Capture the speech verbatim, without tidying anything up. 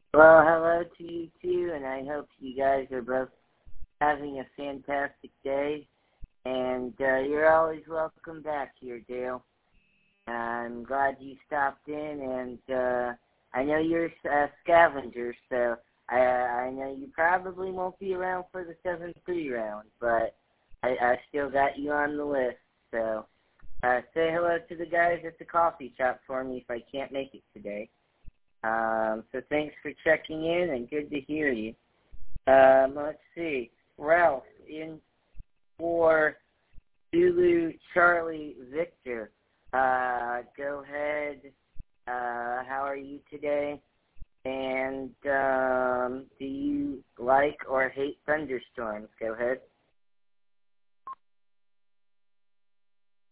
Well, hello to you too, and I hope you guys are both having a fantastic day. And uh, you're always welcome back here, Dale. I'm glad you stopped in, and uh, I know you're a scavenger, so I, I know you probably won't be around for the seven three round, but I, I still got you on the list. So uh, say hello to the guys at the coffee shop for me if I can't make it today. Um, so thanks for checking in, and good to hear you. Um, let's see. Ralph, in for Zulu Charlie Victor. Uh, go ahead. Uh, how are you today? And um, do you like or hate thunderstorms? Go ahead.